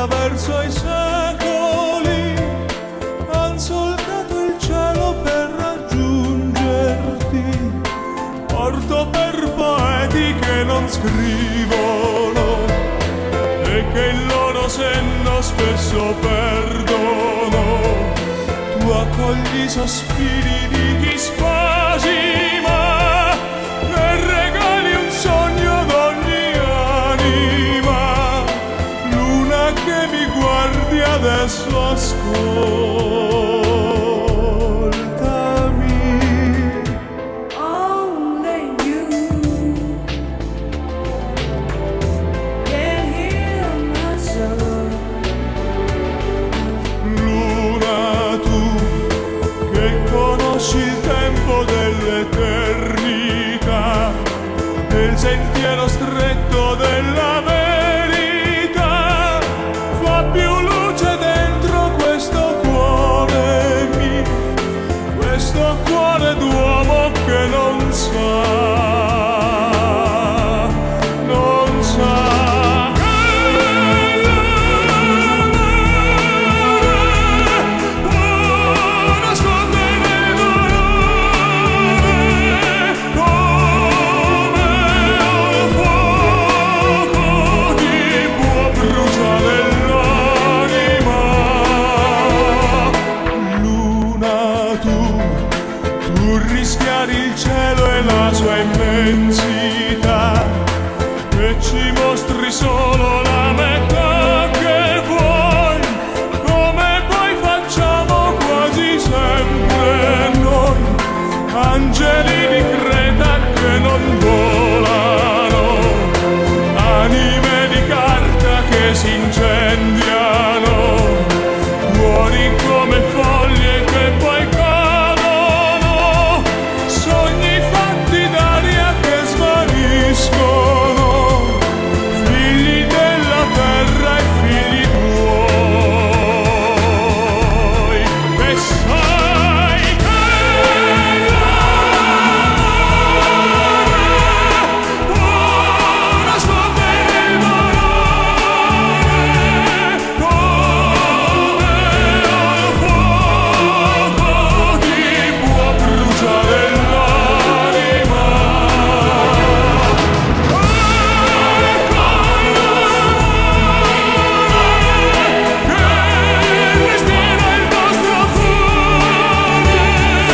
attraverso i secoli han solcato il cielo per raggiungerti. Porto per poeti che non scrivono e che il loro senno spesso perdono. Tu accogli i sospiri di chi spasima e regali un sogno ad ogni anima. Luna che mi guardi adesso ascolta.